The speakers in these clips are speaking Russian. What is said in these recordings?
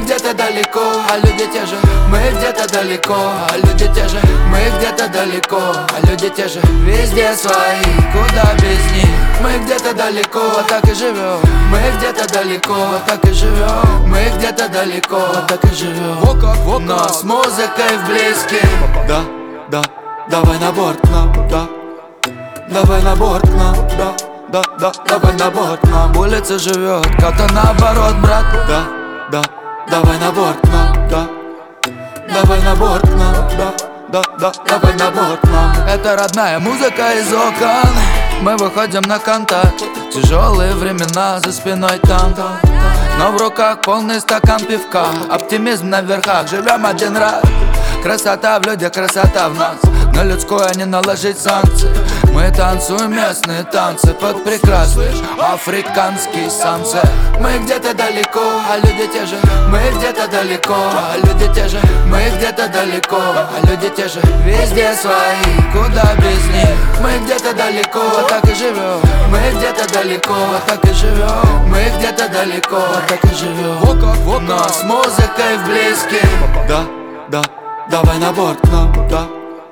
где-то далеко, а люди те же. Мы где-то далеко, а люди те же. Мы где-то далеко, а люди те же. Везде свои, куда без них. Мы где-то далеко, вот так и живем. Мы где-то далеко, вот так и живем. Мы где-то далеко, вот так и живем. Но с музыкой вблизки. Да, да, давай на борт к нам, да. Давай на борт к нам, да. Да, да, давай на борт к нам. Улица живет, как-то наоборот, брат. Да, да, давай на борт к нам, да. Давай на борт к нам, да. Да, да, давай на борт к нам. Это родная музыка из окон. Мы выходим на контакт. Тяжелые времена, за спиной танк. Но в руках полный стакан пивка. Оптимизм на верхах, живем один раз. Красота в людях, красота в нас. На людское не наложить санкции. Мы танцуем местные танцы под прекрасный африканский сансет. Мы где-то далеко, а люди те же. Мы где-то далеко, а люди те же. Мы где-то далеко, а люди те же. Везде свои, куда без них. Мы где-то далеко, вот так и живем. Мы где-то далеко, вот так и живем. Мы где-то далеко, вот так и живем. Но с музыкой вблизки. Да, да, давай на борт к нам, да.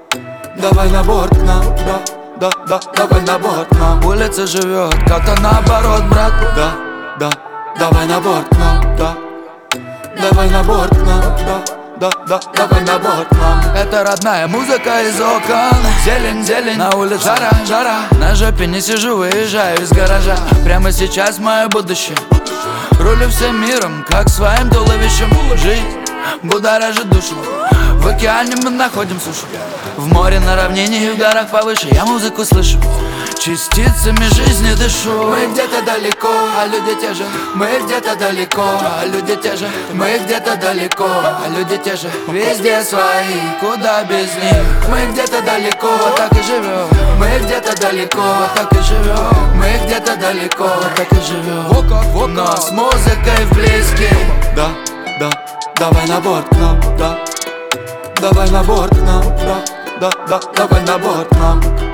Давай на борт к нам, да. Да, да, давай на борт к нам. Улица живет, как-то наоборот, брат. Да, да, давай на борт к нам, да. Давай на борт к нам, да. Да, да, давай на борт к нам. Это родная музыка из окон. Зелень, зелень, на улице жара, жара. На жопе не сижу, выезжаю из гаража. Прямо сейчас мое будущее. Рулю всем миром, как своим туловищем. Жизнь будоражит душу. В океане мы находим сушу. В море на равнине и в горах повыше я музыку слышу. Частицами жизни дышу. Мы где-то далеко, а люди те же. Мы где-то далеко, а люди те же. Мы где-то далеко, а люди те же. Везде свои, куда без них. Мы где-то далеко, вот так и живем. Мы где-то далеко, вот так и живем. Мы где-то далеко, вот так и живем. Но с музыкой вблизки. Да, да, давай на борт к нам, да. Давай на борт к нам, да. Да, да, давай на борт к нам.